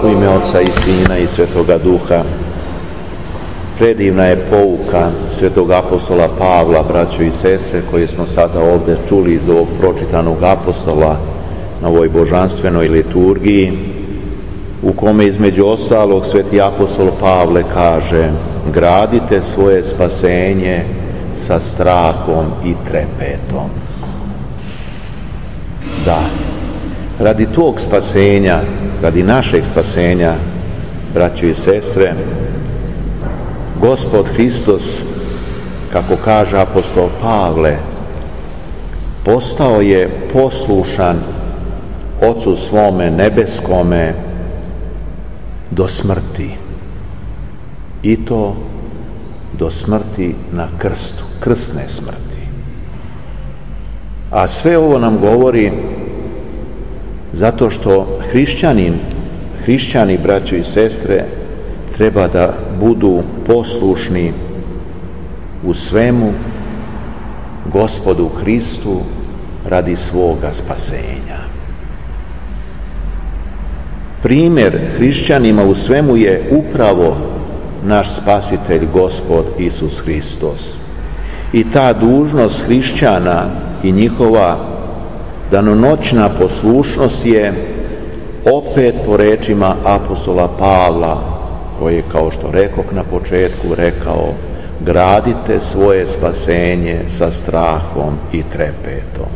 U ime Oca i Sina i Svetoga Duha. Predivna je pouka svetog apostola Pavla, braćo i sestre, koje smo sada ovdje čuli iz ovog pročitanog apostola na ovoj božanstvenoj liturgiji, u kome između ostalog sveti apostol Pavle kaže: gradite svoje spasenje sa strahom i trepetom. Da, radi tog spasenja, radi našeg spasenja, braćo i sestre, Gospod Hristos, kako kaže apostol Pavle, postao je poslušan Ocu svome nebeskome do smrti, i to do smrti na krstu, krsne smrti. A sve ovo nam govori zato što hrišćani, braćo i sestre, treba da budu poslušni u svemu Gospodu Hristu radi svoga spasenja. Primjer hrišćanima u svemu je upravo naš spasitelj Gospod Isus Hristos. I ta dužnost hrišćana i njihova danonoćna poslušnost je opet po rečima apostola Pavla, koji je, kao što rekoh na početku, rekao: gradite svoje spasenje sa strahom i trepetom.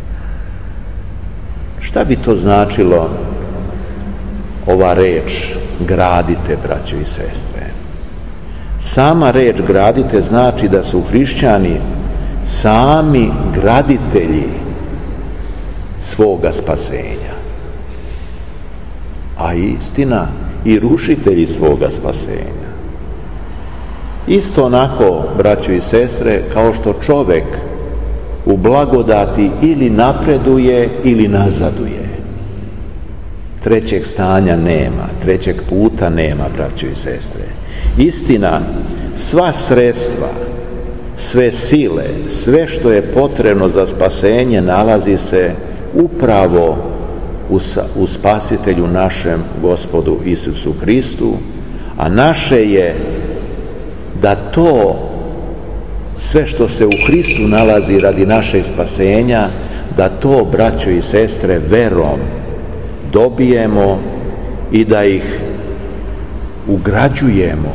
Šta bi to značilo ova reč gradite, braćo i sestre? Sama reč gradite znači da su hrišćani sami graditelji svoga spasenja, a istina i rušitelji svoga spasenja. Isto onako, braćo i sestre, kao što čovjek u blagodati ili napreduje ili nazaduje. Trećeg stanja nema, trećeg puta nema, braćo i sestre. Istina, sva sredstva, sve sile, sve što je potrebno za spasenje nalazi se upravo u spasitelju našem Gospodu Isusu Hristu, a naše je da to sve što se u Hristu nalazi radi našeg spasenja, da to, braćo i sestre, verom dobijemo i da ih ugrađujemo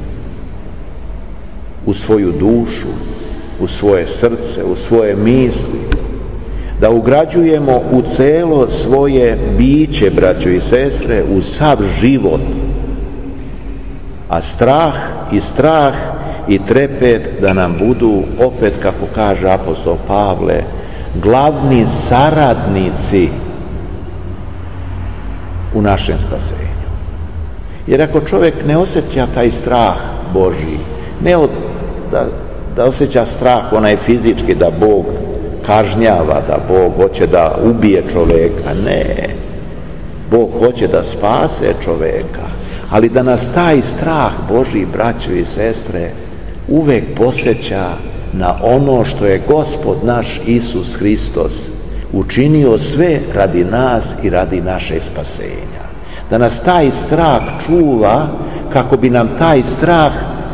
u svoju dušu, u svoje srce, u svoje misli, da ugrađujemo u celo svoje biće, braćo i sestre, u sav život. A strah i trepet da nam budu, opet kako kaže apostol Pavle, glavni saradnici u našem spasenju. Jer ako čovjek ne osjeća taj strah Božji, ne da osjeća strah onaj fizički, da Bog kažnjava, da Bog hoće da ubije čovjeka, ne. Bog hoće da spase čovjeka, ali da nas taj strah Božji, braćo i sestre, uvek podsjeća na ono što je Gospod naš Isus Hristos učinio sve radi nas i radi našeg spasenja. Da nas taj strah čuva, kako bi nam taj strah,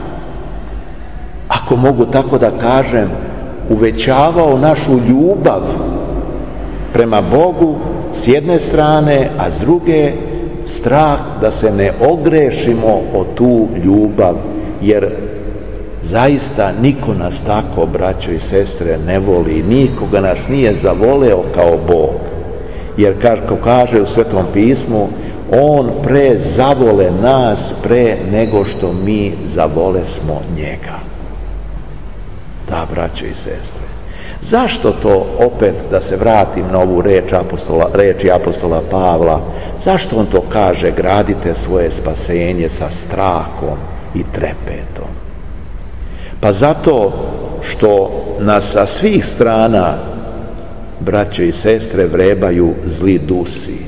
ako mogu tako da kažem, uvećavao našu ljubav prema Bogu s jedne strane, a s druge strah da se ne ogrešimo o tu ljubav, jer zaista niko nas tako, braćo i sestre, ne voli, nikoga nas nije zavoleo kao Bog, jer kako kaže u Svetom pismu, On pre zavole nas pre nego što mi zavole smo njega. Da, braćo i sestre, zašto to, opet da se vratim na ovu reči apostola Pavla, zašto on to kaže gradite svoje spasenje sa strahom i trepetom? Pa zato što nas sa svih strana, braćo i sestre, vrebaju zli dusi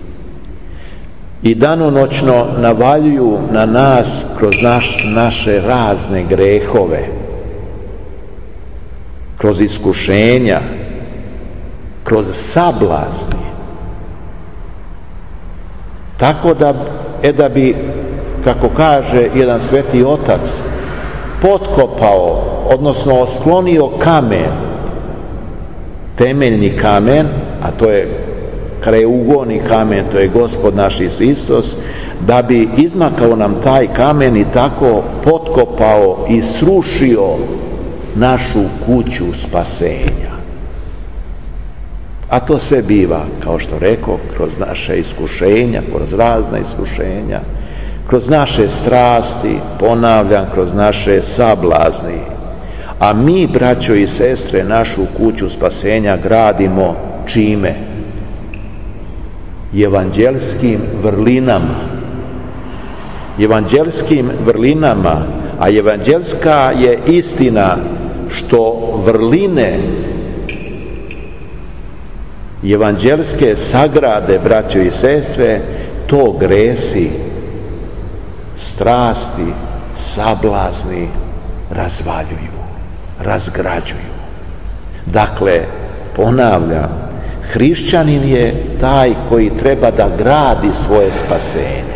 i danonoćno navaljuju na nas kroz naše razne grehove, kroz iskušenja, kroz sablazni. Tako da da bi, kako kaže jedan sveti otac, potkopao, odnosno sklonio kamen, temeljni kamen, a to je krajeugolni kamen, to je Gospod naš Isus, da bi izmakao nam taj kamen i tako potkopao i srušio našu kuću spasenja. A to sve biva, kao što rekao, kroz naše iskušenja, kroz razna iskušenja, kroz naše strasti, ponavljam, kroz naše sablazni. A mi, braćo i sestre, našu kuću spasenja gradimo čime? Evanđelskim vrlinama. Evanđelskim vrlinama, a evanđelska je istina što vrline evanđelske sagrade, braćo i sestre, to gresi, strasti, sablazni razvaljuju, razgrađuju. Dakle, ponavljam, hrišćanin je taj koji treba da gradi svoje spasenje.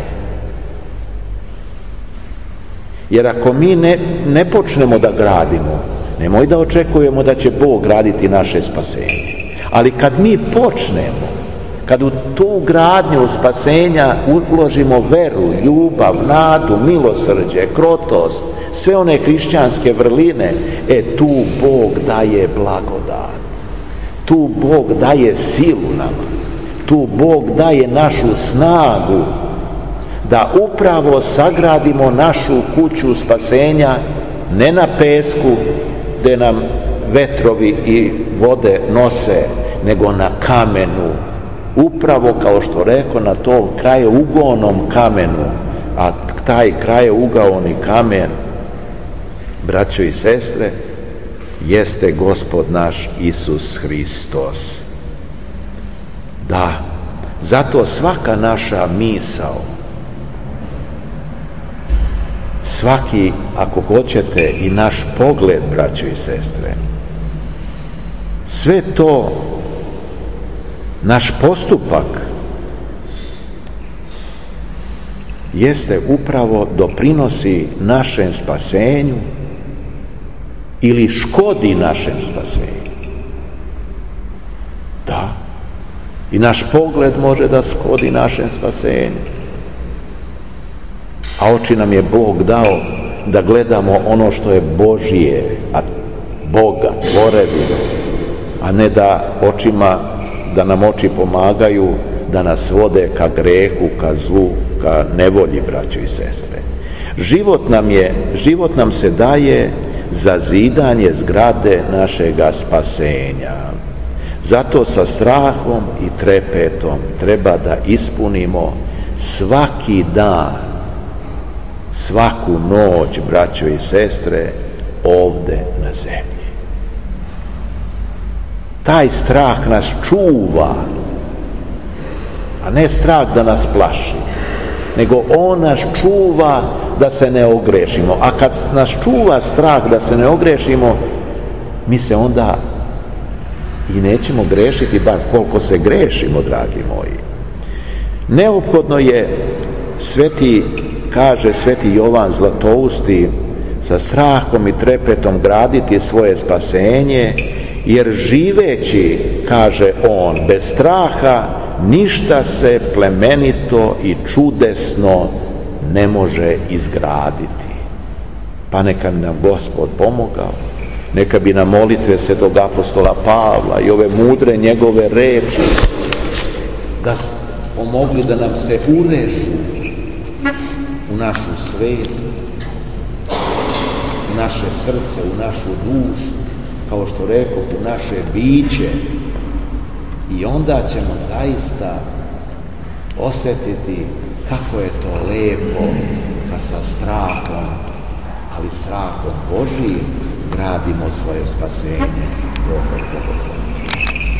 Jer ako mi ne počnemo da gradimo, nemoj da očekujemo da će Bog graditi naše spasenje. Ali kad mi počnemo, kad u tu gradnju spasenja uložimo veru, ljubav, nadu, milosrđe, krotost, sve one hrišćanske vrline, tu Bog daje blagodat. Tu Bog daje silu nama. Tu Bog daje našu snagu da upravo sagradimo našu kuću spasenja ne na pesku gdje nam vetrovi i vode nose, nego na kamenu. Upravo, kao što rekao, na tom krajeugolnom kamenu. A taj krajeugolni kamen, braćo i sestre, jeste Gospod naš Isus Hristos. Da, zato svaka naša misao, svaki, ako hoćete, i naš pogled, braćo i sestre, sve to, naš postupak, jeste upravo doprinosi našem spasenju ili škodi našem spasenju. Da, i naš pogled može da škodi našem spasenju. A oči nam je Bog dao da gledamo ono što je Božije, a Boga, tvorevinu, a ne da nam oči pomagaju da nas vode ka grehu, ka zlu, ka nevolji, braćo i sestre. Život nam se daje za zidanje zgrade našega spasenja. Zato sa strahom i trepetom treba da ispunimo svaki dan, svaku noć, braćo i sestre, ovde na zemlji. Taj strah nas čuva, a ne strah da nas plaši, nego on nas čuva da se ne ogrešimo. A kad nas čuva strah da se ne ogrešimo, mi se onda i nećemo grešiti, bar koliko se grešimo, dragi moji. Neophodno je, kaže sveti Jovan Zlatousti, sa strahom i trepetom graditi svoje spasenje, jer živeći, kaže on, bez straha ništa se plemenito i čudesno ne može izgraditi. Pa neka bi nam Gospod pomogao, neka bi nam molitve svetog apostola Pavla i ove mudre njegove reči da pomogli da nam se urežu u našu svest, u naše srce, u našu dušu, kao što rekao, u naše biće, i onda ćemo zaista osjetiti kako je to lepo kad sa strahom, ali strahom Božijim, gradimo svoje spasenje. Bog vas blagoslovi.